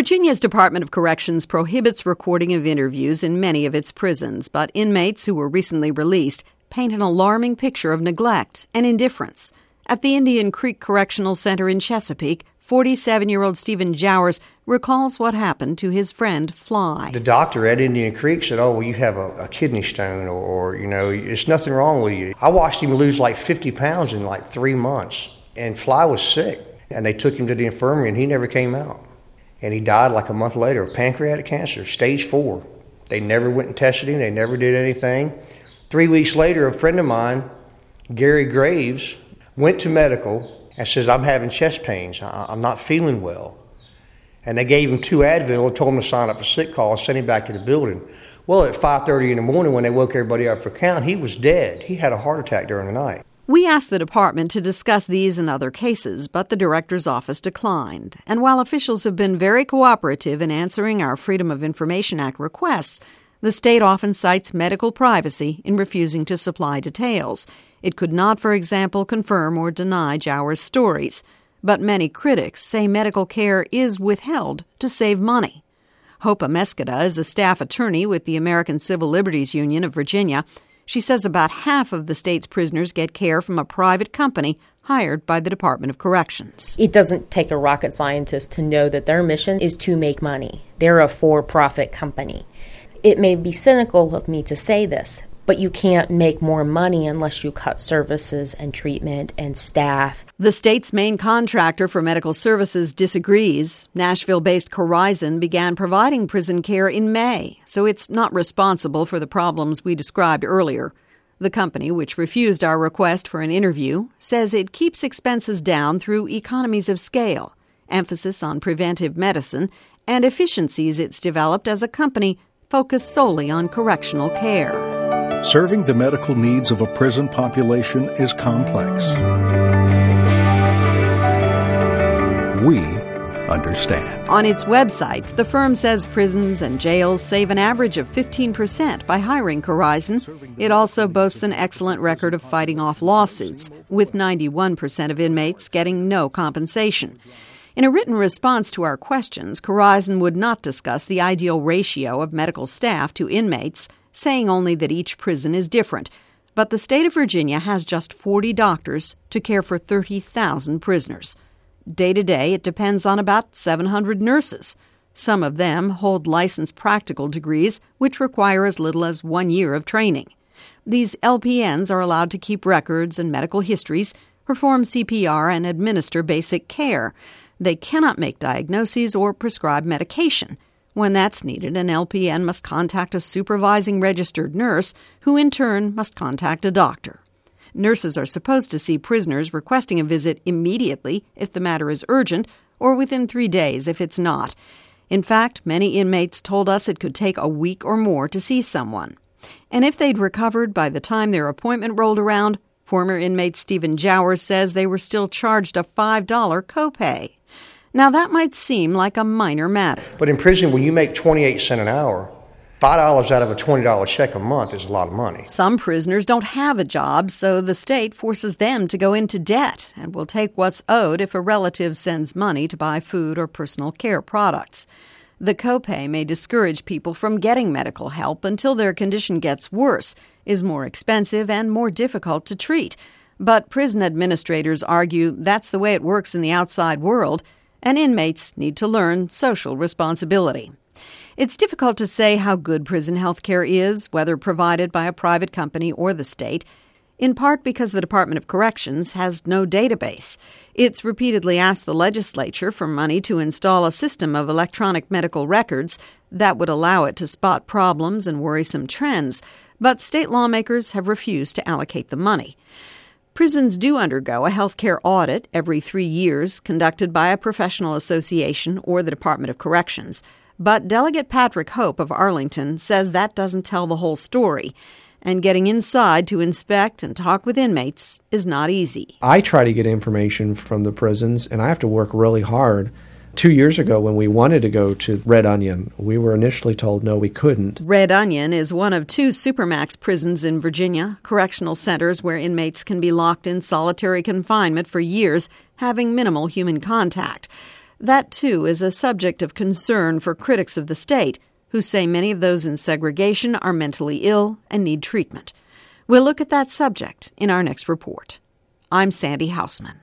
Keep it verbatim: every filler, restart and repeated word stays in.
Virginia's Department of Corrections prohibits recording of interviews in many of its prisons, but inmates who were recently released paint an alarming picture of neglect and indifference. At the Indian Creek Correctional Center in Chesapeake, forty-seven-year-old Stephen Jowers recalls what happened to his friend Fly. The doctor at Indian Creek said, oh, well, you have a, a kidney stone, or, or, you know, it's nothing wrong with you. I watched him lose like fifty pounds in like three months, and Fly was sick, and they took him to the infirmary, and he never came out. And he died like a month later of pancreatic cancer, stage four. They never went and tested him. They never did anything. Three weeks later, a friend of mine, Gary Graves, went to medical and says, I'm having chest pains. I'm not feeling well. And they gave him two Advil and told him to sign up for sick call and sent him back to the building. Well, at five thirty in the morning when they woke everybody up for count, he was dead. He had a heart attack during the night. We asked the department to discuss these and other cases, but the director's office declined. And while officials have been very cooperative in answering our Freedom of Information Act requests, the state often cites medical privacy in refusing to supply details. It could not, for example, confirm or deny Jowers' stories. But many critics say medical care is withheld to save money. Hope Amescada is a staff attorney with the American Civil Liberties Union of Virginia. She says about half of the state's prisoners get care from a private company hired by the Department of Corrections. It doesn't take a rocket scientist to know that their mission is to make money. They're a for-profit company. It may be cynical of me to say this, but you can't make more money unless you cut services and treatment and staff. The state's main contractor for medical services disagrees. Nashville-based Corizon began providing prison care in May, so it's not responsible for the problems we described earlier. The company, which refused our request for an interview, says it keeps expenses down through economies of scale, emphasis on preventive medicine, and efficiencies it's developed as a company focused solely on correctional care. Serving the medical needs of a prison population is complex. We understand. On its website, the firm says prisons and jails save an average of fifteen percent by hiring Corizon. It also boasts an excellent record of fighting off lawsuits, with ninety-one percent of inmates getting no compensation. In a written response to our questions, Corizon would not discuss the ideal ratio of medical staff to inmates, saying only that each prison is different. But the state of Virginia has just forty doctors to care for thirty thousand prisoners. Day to day, it depends on about seven hundred nurses. Some of them hold licensed practical degrees, which require as little as one year of training. These L P Ns are allowed to keep records and medical histories, perform C P R, and administer basic care. They cannot make diagnoses or prescribe medication. When that's needed, an L P N must contact a supervising registered nurse, who in turn must contact a doctor. Nurses are supposed to see prisoners requesting a visit immediately if the matter is urgent, or within three days if it's not. In fact, many inmates told us it could take a week or more to see someone. And if they'd recovered by the time their appointment rolled around, former inmate Stephen Jowers says they were still charged a five dollars copay. Now, that might seem like a minor matter. But in prison, when you make twenty-eight cents an hour, five dollars out of a twenty dollars check a month is a lot of money. Some prisoners don't have a job, so the state forces them to go into debt and will take what's owed if a relative sends money to buy food or personal care products. The copay may discourage people from getting medical help until their condition gets worse, is more expensive, and more difficult to treat. But prison administrators argue that's the way it works in the outside world, and inmates need to learn social responsibility. It's difficult to say how good prison health care is, whether provided by a private company or the state, in part because the Department of Corrections has no database. It's repeatedly asked the legislature for money to install a system of electronic medical records that would allow it to spot problems and worrisome trends, but state lawmakers have refused to allocate the money. Prisons do undergo a health care audit every three years, conducted by a professional association or the Department of Corrections. But Delegate Patrick Hope of Arlington says that doesn't tell the whole story, and getting inside to inspect and talk with inmates is not easy. I try to get information from the prisons, and I have to work really hard. Two years ago, when we wanted to go to Red Onion, we were initially told no, we couldn't. Red Onion is one of two Supermax prisons in Virginia, correctional centers where inmates can be locked in solitary confinement for years, having minimal human contact. That, too, is a subject of concern for critics of the state, who say many of those in segregation are mentally ill and need treatment. We'll look at that subject in our next report. I'm Sandy Hausman.